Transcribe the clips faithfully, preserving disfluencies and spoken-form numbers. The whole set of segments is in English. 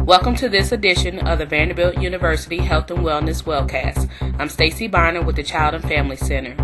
Welcome to this edition of the Vanderbilt University Health and Wellness Wellcast. I'm Stacy Bonner with the Child and Family Center.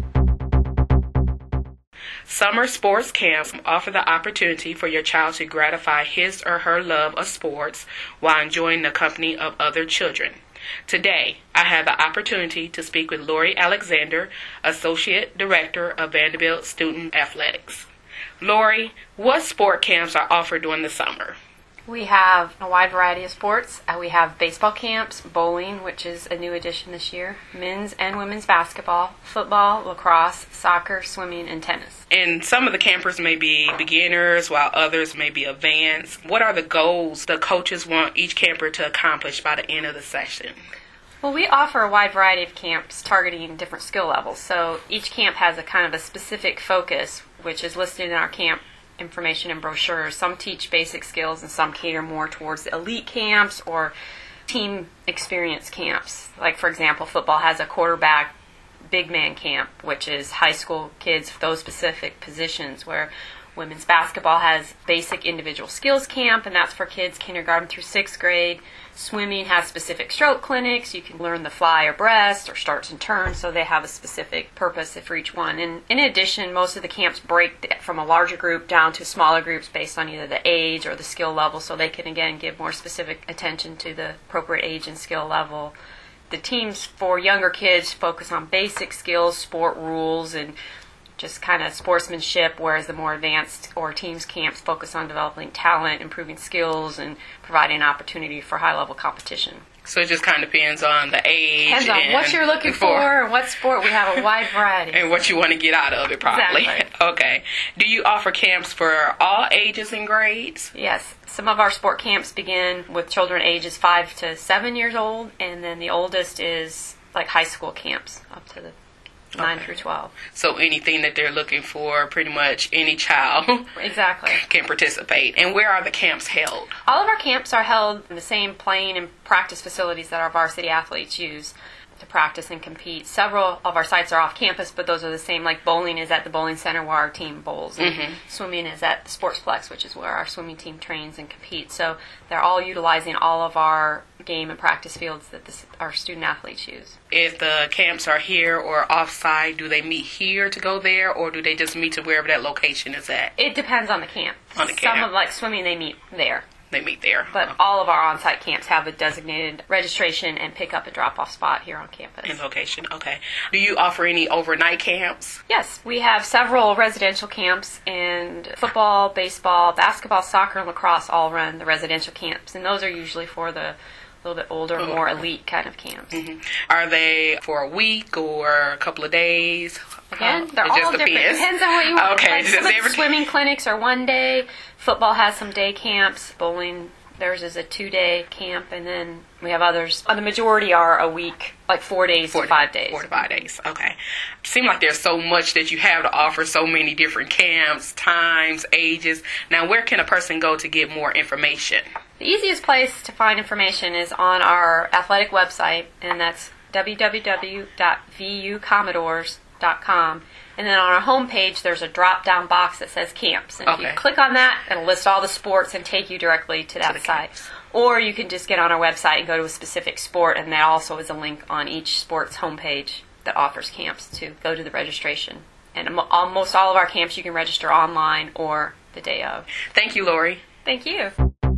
Summer sports camps offer the opportunity for your child to gratify his or her love of sports while enjoying the company of other children. Today, I have the opportunity to speak with Lori Alexander, Associate Director of Vanderbilt Student Athletics. Lori, what sport camps are offered during the summer? We have a wide variety of sports. Uh, we have baseball camps, bowling, which is a new addition this year, men's and women's basketball, football, lacrosse, soccer, swimming, and tennis. And some of the campers may be beginners while others may be advanced. What are the goals the coaches want each camper to accomplish by the end of the session? Well, we offer a wide variety of camps targeting different skill levels. So each camp has a kind of a specific focus, which is listed in our camp information and brochures. Some teach basic skills and some cater more towards the elite camps or team experience camps. Like, for example, football has a quarterback big man camp, which is high school kids for those specific positions, where women's basketball has basic individual skills camp, and that's for kids kindergarten through sixth grade. Swimming has specific stroke clinics. You can learn the fly or breast or starts and turns, so they have a specific purpose for each one. And in addition, most of the camps break from a larger group down to smaller groups based on either the age or the skill level, so they can, again, give more specific attention to the appropriate age and skill level. The teams for younger kids focus on basic skills, sport rules, and just kind of sportsmanship, whereas the more advanced or teams camps focus on developing talent, improving skills, and providing opportunity for high-level competition. So it just kind of depends on the age. Depends on and what you're looking for and what sport. We have a wide variety. And what you want to get out of it, probably. Exactly. Okay. Do you offer camps for all ages and grades? Yes. Some of our sport camps begin with children ages five to seven years old, and then the oldest is like high school camps up to the nine okay. through twelve. So anything that they're looking for, pretty much any child exactly can participate. And where are the camps held? All of our camps are held in the same playing and practice facilities that our varsity athletes use to practice and compete. Several of our sites are off campus, but those are the same. Like bowling is at the bowling center where our team bowls, and mm-hmm. swimming is at the Sportsplex, which is where our swimming team trains and competes. So they're all utilizing all of our game and practice fields that this, our student athletes use. If the camps are here or off-site, do they meet here to go there, or do they just meet to wherever that location is at? It depends on the camp. On the camp. Some of, like swimming, they meet there. They meet there. But all of our on-site camps have a designated registration and pick-up and drop-off spot here on campus. In location, okay. Do you offer any overnight camps? Yes, we have several residential camps, and football, baseball, basketball, soccer, and lacrosse all run the residential camps, and those are usually for the little bit older, oh, more okay. elite kind of camps. Mm-hmm. Are they for a week or a couple of days? Again, they're it all just different. Depends. Depends on what you want. Okay, like just some of the every... swimming clinics are one day. Football has some day camps. Bowling, theirs is a two-day camp, and then we have others. The majority are a week, like four days four to five days. Four to five days, okay. Seems like there's so much that you have to offer, so many different camps, times, ages. Now, where can a person go to get more information? The easiest place to find information is on our athletic website, and that's w w w dot v u commodores dot com. And then on our homepage, there's a drop-down box that says camps. And okay. if you click on that, it'll list all the sports and take you directly to that to site. Camps. Or you can just get on our website and go to a specific sport, and there also is a link on each sport's homepage that offers camps to go to the registration. And almost all of our camps you can register online or the day of. Thank you, Lori. Thank you.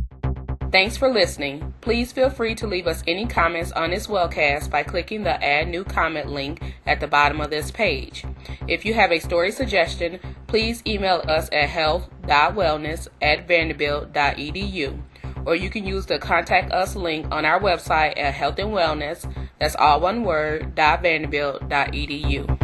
Thanks for listening. Please feel free to leave us any comments on this wellcast by clicking the Add New Comment link at the bottom of this page. If you have a story suggestion, please email us at health dot wellness at vanderbilt dot e d u, or you can use the Contact Us link on our website at health and wellness, that's all one word, dot vanderbilt dot e d u.